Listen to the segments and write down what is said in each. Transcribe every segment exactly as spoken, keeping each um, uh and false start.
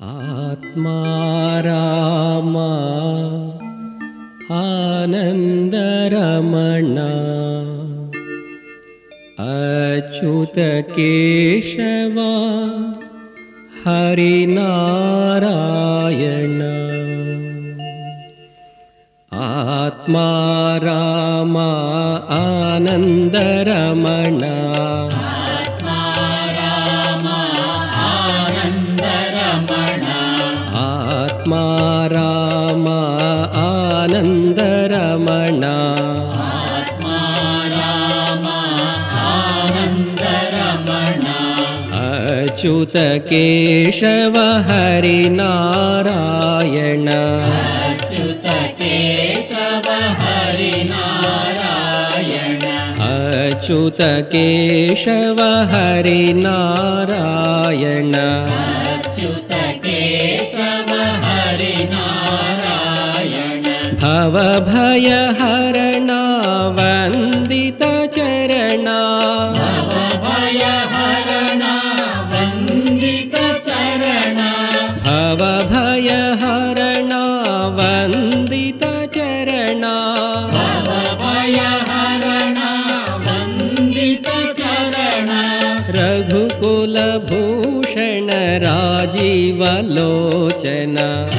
ಆತ್ಮಾ ರಾಮ ಆನಂದರಮಣ ಅಚ್ಯುತ ಕೇಶವ ಹರಿನಾರಾಯಣ. ಆತ್ಮಾ ರಾಮ ಆನಂದರಮಣ ಆತ್ಮಾ ರಾಮ ಆನಂದರಮಣ ಅಚ್ಯುತ ಕೇಶವ ಹರಿನಾರಾಯಣ. ಅಚ್ಯುತ ಕೇಶವ ಹರಿನಾರಾಯಣ. ಭವ ಭಯ ಹರಣ ವಂದಿತ ಚರಣ ಭವ ಭಯ ಹರಣ ವಂದಿತ ಚರಣ ರಘುಕುಲ ಭೂಷಣ ರಾಜೀವ ಲೋಚನ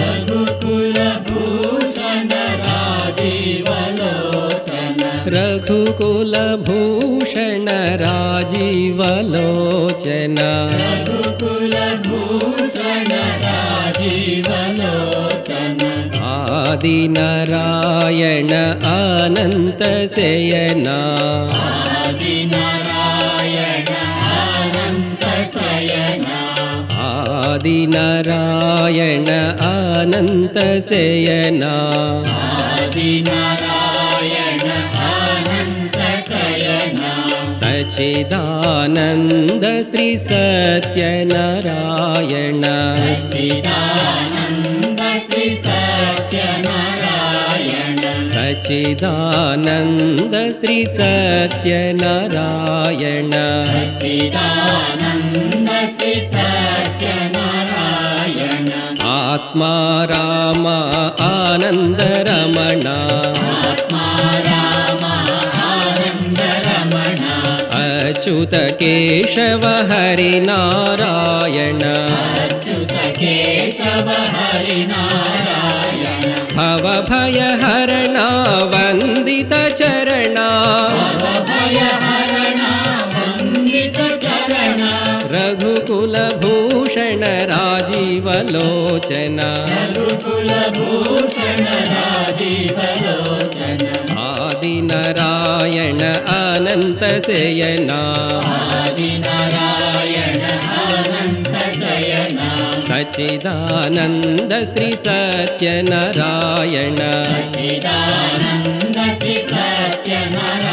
ರಘುಕುಲ ಭೂಷಣ ರಾಜೀವ ಲೋಚನ ಆದಿನಾರಾಯಣ ಅನಂತ ಶಯನ ಆದಿನಾರಾಯಣ ಅನಂತ ಶಯನ ಸಚ್ಚಿದಾನಂದ ಶ್ರೀ ಸತ್ಯನಾರಾಯಣ ಸಚ್ಚಿದಾನಂದ ಶ್ರೀ ಸತ್ಯನಾರಾಯಣ ಆತ್ಮಾ ರಾಮ ಆನಂದರಮಣ ಅಚ್ಯುತ ಕೇಶವ ಹರಿನಾರಾಯಣ ಭವ ಭಯ ಹರಣ ವಂದಿತ ಚರಣ ರಘುಕುಲ ಭೂಷಣ ರಾಜೀವ ಲೋಚನ ಆದಿನಾರಾಯಣ ಅನಂತ ಶಯನ ಸಚ್ಚಿದಾನಂದ ಶ್ರೀ ಸತ್ಯನಾರಾಯಣ